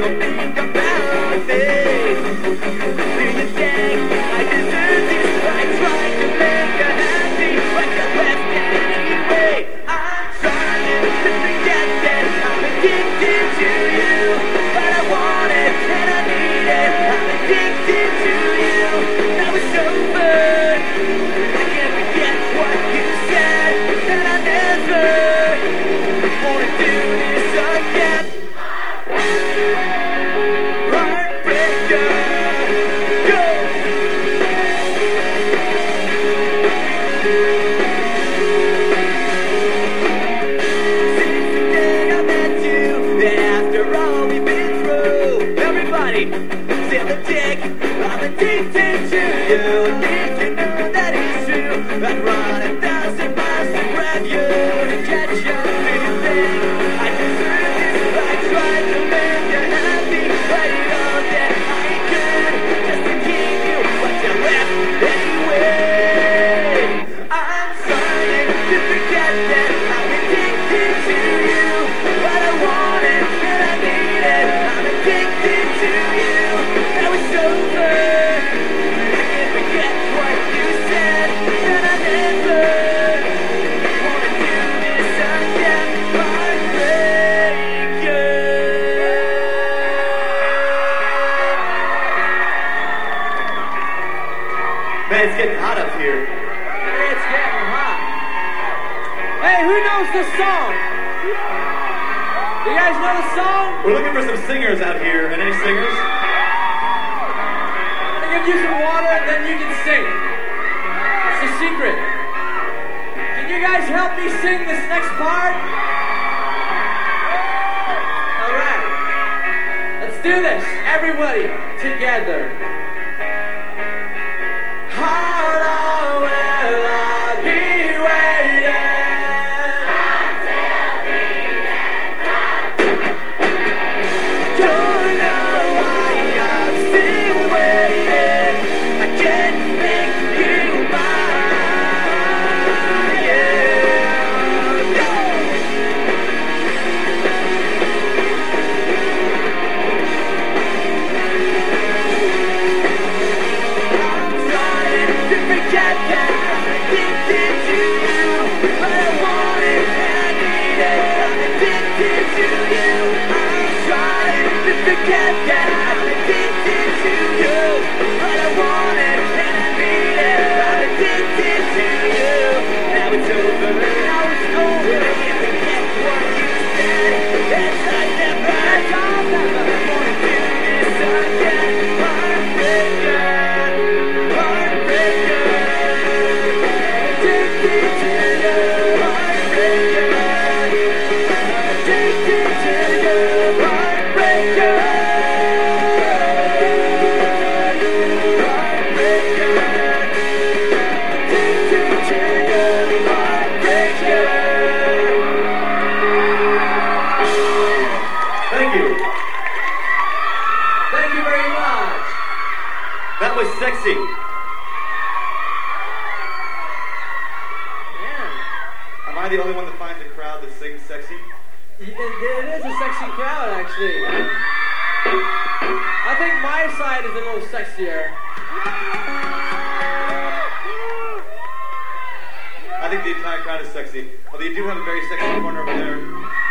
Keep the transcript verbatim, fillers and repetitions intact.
don't think about me. Do you think I deserve this? I tried to make you happy, but you left anyway. I'm trying to forget that I'm addicted to you, but I want it and I need it. I'm addicted to you. That was so fun. I can't forget what you said, that I never wanna do this again. Heartbreaker, go! Since the day I met you, then after all we've been through, everybody, still a dick, I'm addicted to you. And if you know that it's true, I'd run a thousand miles to grab you and get you. Do you think I deserve this? I tried to make you happy, but you know that I could just to keep you, but you left anyway. I'm trying to forget that I'm addicted to you, but I want it and I need it. I'm addicted to you. That was so good. I can't forget what you said, that I never wanna do this again. Heartbreaker. Man, it's getting hot up here. It's getting hot. Hey, who knows this song? You guys know the song? We're looking for some singers out here. And any singers? I'm gonna give you some water and then you can sing. It's a secret. Can you guys help me sing this next part? Alright. Let's do this. Everybody together. How long will I be waiting? Don't know why I'm still waiting. I can't make you mine. Yeah. I'm trying to forget that I'm addicted to you, but I want it and I need it. I'm addicted to you. I'm trying to forget that I'm addicted to you, but I want it and I need it. I'm addicted to you. Now it's over. Now it's over. I can't forget what you said. Yes, I never, I don't ever wanna do this again. Heartbreaker, heartbreaker. Addicted to you, heartbreaker. Addicted to you, heartbreaker. Heartbreaker. Addicted to you, heartbreaker. Thank you. Thank you very much. That was sexy. Yeah. Am I the only one that finds a crowd that sings sexy? It, it is a sexy crowd, actually. I think my side is a little sexier. I think the entire crowd is sexy. Although you do have a very sexy corner over there.